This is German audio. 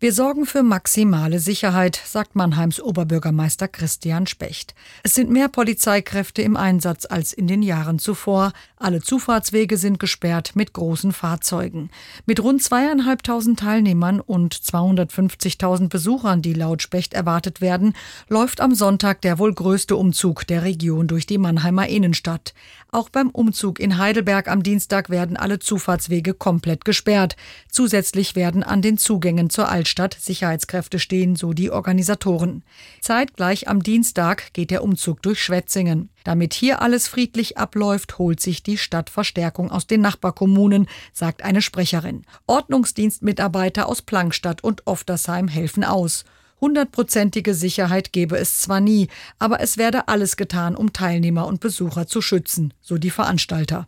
Wir sorgen für maximale Sicherheit, sagt Mannheims Oberbürgermeister Christian Specht. Es sind mehr Polizeikräfte im Einsatz als in den Jahren zuvor. Alle Zufahrtswege sind gesperrt mit großen Fahrzeugen. Mit rund 2.500 Teilnehmern und 250.000 Besuchern, die laut Specht erwartet werden, läuft am Sonntag der wohl größte Umzug der Region durch die Mannheimer Innenstadt. Auch beim Umzug in Heidelberg am Dienstag werden alle Zufahrtswege komplett gesperrt. Zusätzlich werden an den Zugängen zur Altstadt Sicherheitskräfte stehen, so die Organisatoren. Zeitgleich am Dienstag geht der Umzug durch Schwetzingen. Damit hier alles friedlich abläuft, holt sich die Stadt Verstärkung aus den Nachbarkommunen, sagt eine Sprecherin. Ordnungsdienstmitarbeiter aus Plankstadt und Oftersheim helfen aus. 100%ige Sicherheit gebe es zwar nie, aber es werde alles getan, um Teilnehmer und Besucher zu schützen, so die Veranstalter.